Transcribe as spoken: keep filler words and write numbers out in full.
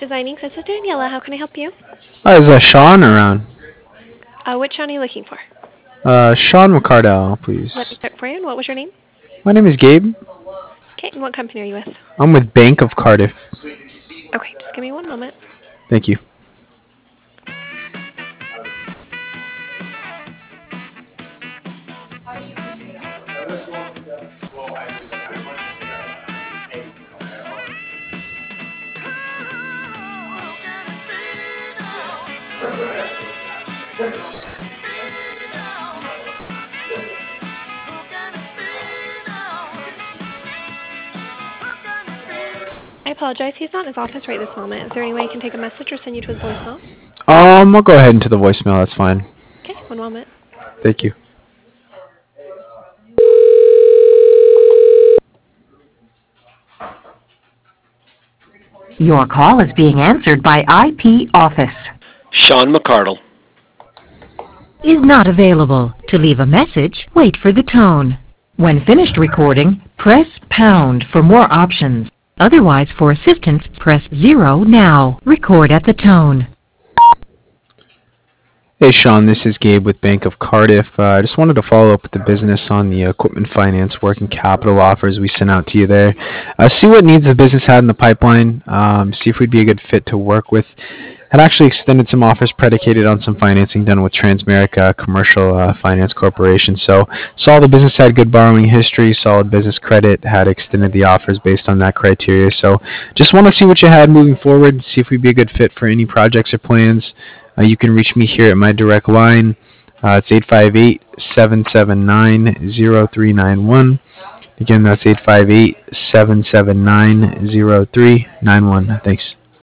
Designing. This is Daniela. How can I help you? Hi, is uh, Sean around? Uh, which Sean are you looking for? Uh, Sean McCardell, Let me please. check for you. And what was your name? My name is Gabe. Okay, and what company are you with? I'm with Bank of Cardiff. Okay, just give me one moment. Thank you. I apologize. He's not in his office right this moment. Is there any way I can take a message or send you to his voicemail? Um, I'll go ahead into the voicemail. That's fine. Okay, one moment. Thank you. Your call is being answered by I P Office. Sean McCardle. Is not available. To leave a message, wait for the tone. When finished recording, press pound for more options. Otherwise, for assistance, press zero now. Record at the tone. Hey, Sean, this is Gabe with Bank of Cardiff. Uh, I just wanted to follow up with the business on the equipment finance working capital offers we sent out to you there. Uh, see what needs the business had in the pipeline. Um, see if we'd be a good fit to work with. Had actually extended some offers predicated on some financing done with Transamerica Commercial uh, Finance Corporation. So saw the business had good borrowing history, solid business credit, had extended the offers based on that criteria. So just want to see what you had moving forward, see if we'd be a good fit for any projects or plans. Uh, you can reach me here at my direct line. Uh, it's eight five eight, seven seven nine, zero three nine one. Again, that's eight five eight, seven seven nine, zero three nine one. Thanks.